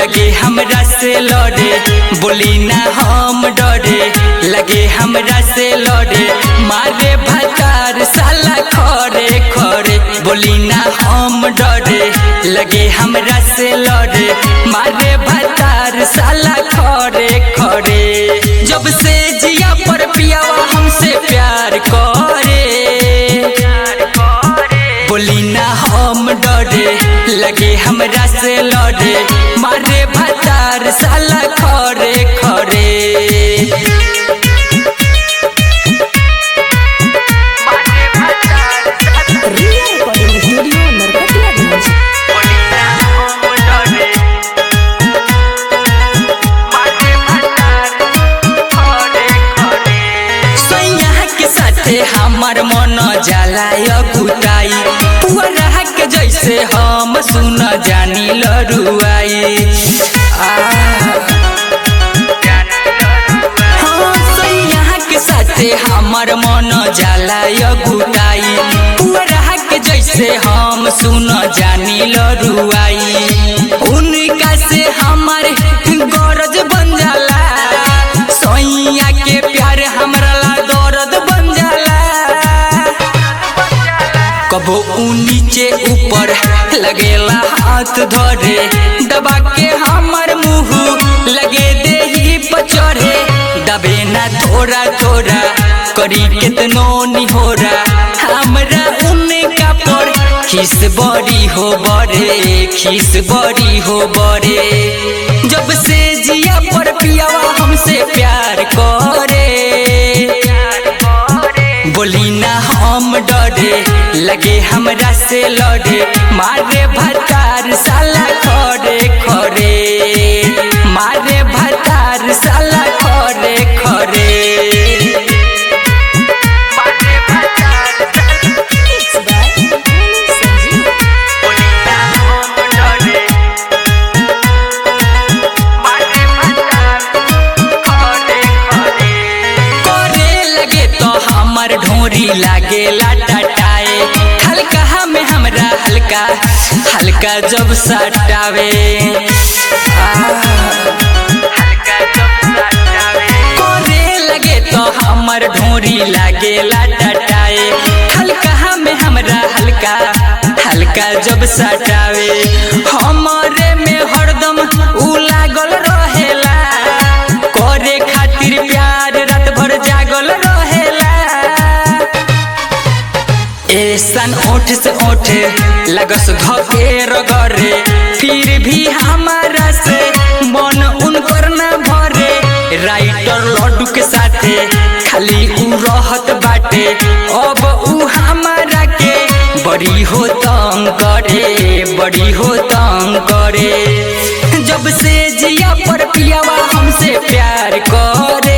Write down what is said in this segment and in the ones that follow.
लगे हमरा से लड़े, बोली ना हम डरे, लगे हमरा से लड़े, मारे भतार साला खड़े खड़े, बोली ना हम डरे, लगे हमरा से लड़े, मारे भतार साला खड़े खड़े। जब से जिया पर पियावा हमसे प्यार करे, बोली ना हम डरे, लगे हमरा से लड़े, मारे भतार साला खड़े खड़े। हमार मन जाला गुटाई, पुअरा के जैसे हम सुन जानी लरुआई। यहाँ के साथे हमार मन जाला गुटाई, पुअरा के जैसे हम सुन जानी लरुआई। उनका से हमारे गरज बन जाला, सैया के प्यार हमरा ला दर्द बन जाला। कबो नीचे ऊपर लगेला हाथ धरे, दबा के हमर मुँह लगे देही पचड़े, दबे ना थोड़ा थोड़ा करी कितनो निहोरा, हमरा उनका पर खिस बड़ी हो बड़े, खिस बड़ी हो बड़े। जब से जिया पर पियावा हमसे प्यार करे, बोली ना हम डरे, लगे हमरा से लड़े, मारे भतार साला खड़े खड़े, मारे भतार साला खड़े खड़े। ढोरी लागे लाटाए, हल्का में हमरा हल्का हल्का जब सटावे, करे लगे तो हमर ढोरी लागे लाटाए, हल्का में हमरा हल्का हल्का जब सटावे। हमरे में हरदम उ लागल रहेला, करे खातिर प्यार रात भर जागल रहेला। ऐसन ओठ से ओठ लगस धके रगरे, फिर भी हमारा से मन उनकर न भरे। राइटर लड्डू के साथे खाली उ रहत बाटे, अब उ हमारा के बड़ी हो तंग करे, बड़ी हो तंग करे। जब से जिया पर पियावा हमसे प्यार करे,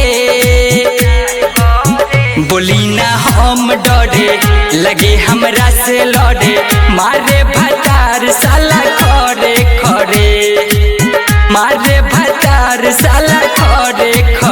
बोली ना हम डरे, लगे हमरा से लड़े, मारे भतार साला खड़े खड़े, मारे भतार साला खड़े खड़े।